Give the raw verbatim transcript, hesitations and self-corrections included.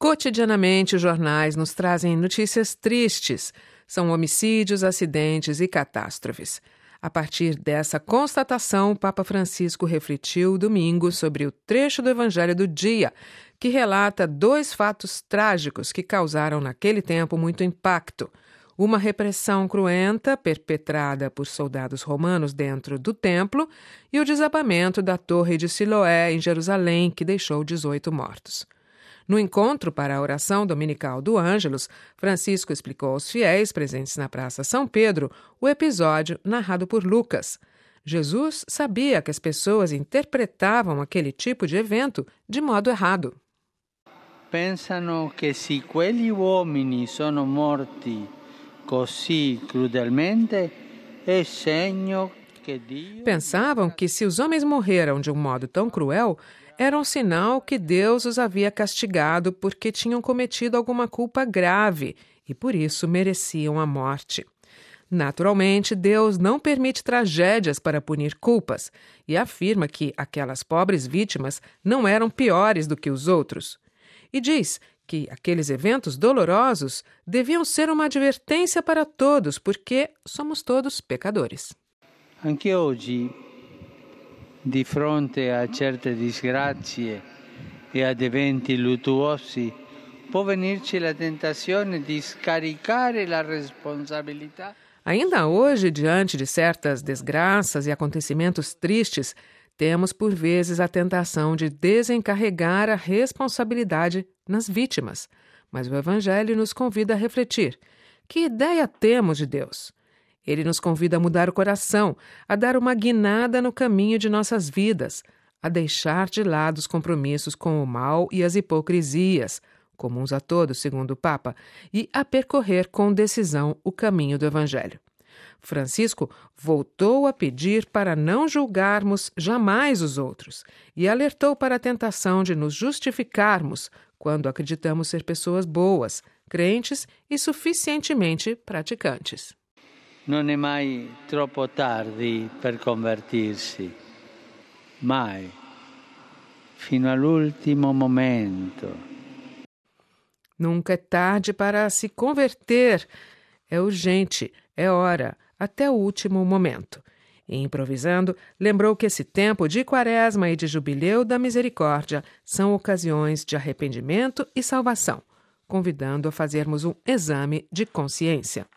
Cotidianamente, os jornais nos trazem notícias tristes. São homicídios, acidentes e catástrofes. A partir dessa constatação, o Papa Francisco refletiu domingo sobre o trecho do Evangelho do dia, que relata dois fatos trágicos que causaram naquele tempo muito impacto. Uma repressão cruenta perpetrada por soldados romanos dentro do templo e o desabamento da Torre de Siloé, em Jerusalém, que deixou dezoito mortos. No encontro para a oração dominical do Ângelus, Francisco explicou aos fiéis presentes na Praça São Pedro o episódio narrado por Lucas. Jesus sabia que as pessoas interpretavam aquele tipo de evento de modo errado. Pensano che se quegli uomini sono morti così crudelmente è segno che Dio... Pensavam que se os homens morreram de um modo tão cruel, era um sinal que Deus os havia castigado porque tinham cometido alguma culpa grave e por isso mereciam a morte. Naturalmente, Deus não permite tragédias para punir culpas e afirma que aquelas pobres vítimas não eram piores do que os outros. E diz que aqueles eventos dolorosos deviam ser uma advertência para todos, porque somos todos pecadores. Anche oggi, di fronte a certe disgrazie e ad eventi luttuosi, può venirci la tentazione di scaricare la responsabilità. Ainda hoje, diante de certas desgraças e acontecimentos tristes, temos por vezes a tentação de desencarregar a responsabilidade nas vítimas. Mas o Evangelho nos convida a refletir. Que ideia temos de Deus? Ele nos convida a mudar o coração, a dar uma guinada no caminho de nossas vidas, a deixar de lado os compromissos com o mal e as hipocrisias, comuns a todos, segundo o Papa, e a percorrer com decisão o caminho do Evangelho. Francisco voltou a pedir para não julgarmos jamais os outros e alertou para a tentação de nos justificarmos quando acreditamos ser pessoas boas, crentes e suficientemente praticantes. Non è mai troppo tardi per convertirsi, mai, fino all'ultimo momento. Nunca é tarde para se converter. É urgente, é hora, até o último momento. E improvisando, lembrou que esse tempo de Quaresma e de Jubileu da Misericórdia são ocasiões de arrependimento e salvação, convidando a fazermos um exame de consciência.